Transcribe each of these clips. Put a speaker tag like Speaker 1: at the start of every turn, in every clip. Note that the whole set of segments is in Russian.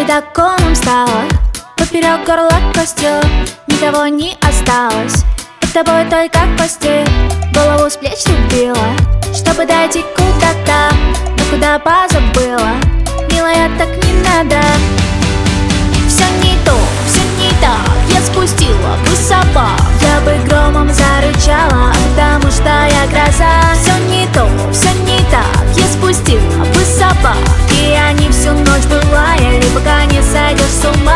Speaker 1: ледоколом стала, поперек горла костер, никого не осталось. Под тобой только постель, голову с плеч убила, чтобы дойти куда-то, но куда позабыла. Милая, так не надо. Все не то, все не так, я спустила бы собак, я бы громом зарычала, потому что я гроза. Все не то, все не так, я спустила бы собак, и они всю ночь бывали, пока не сойдешь с ума.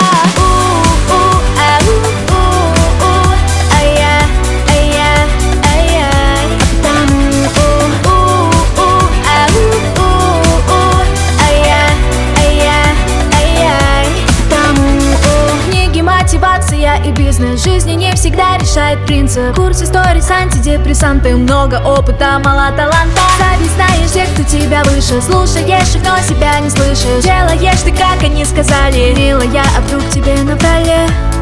Speaker 1: И бизнес жизни не всегда решает принцип. Курс истории с антидепрессанты, много опыта, мало таланта. Знаешь тех, кто тебя выше, слушаешь их, но себя не слышишь. Делаешь ты, как они сказали, милая, а вдруг тебе наврали?